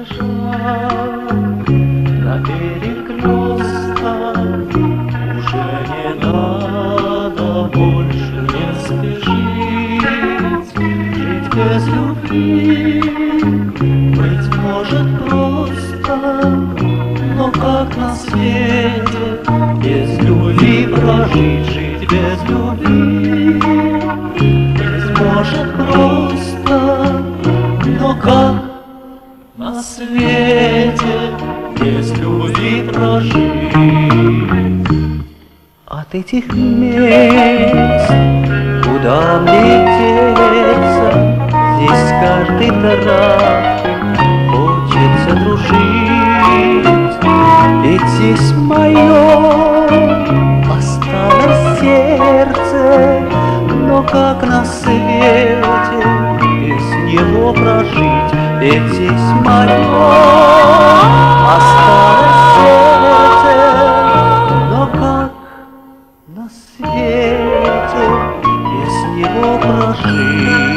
шаг на перекрестках. Уже не надо больше не спешить. Жить без любви, быть может, просто, но как на свете без любви прожить? Жить без любви, быть может, просто, но как на свете без любви прожить? От этих мест куда мне деться? Здесь каждый травкой хочется дружить. Ведь здесь мое осталось сердце, но как на свете без него прожить? Ведь здесь мое осталось сердце, но как на свете без него прожить?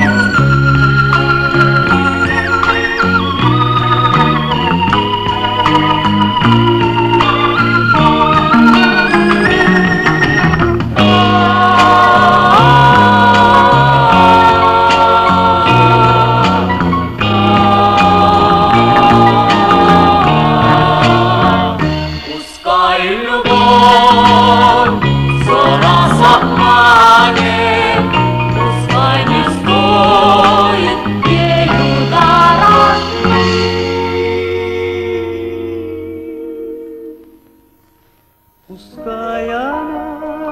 Пускай она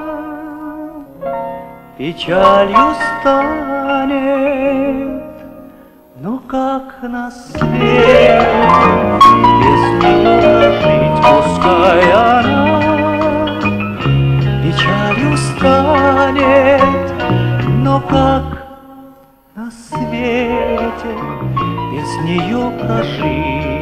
печалью станет, но как на свете без нее прожить? Пускай она печалью станет, но как на свете без нее прожить?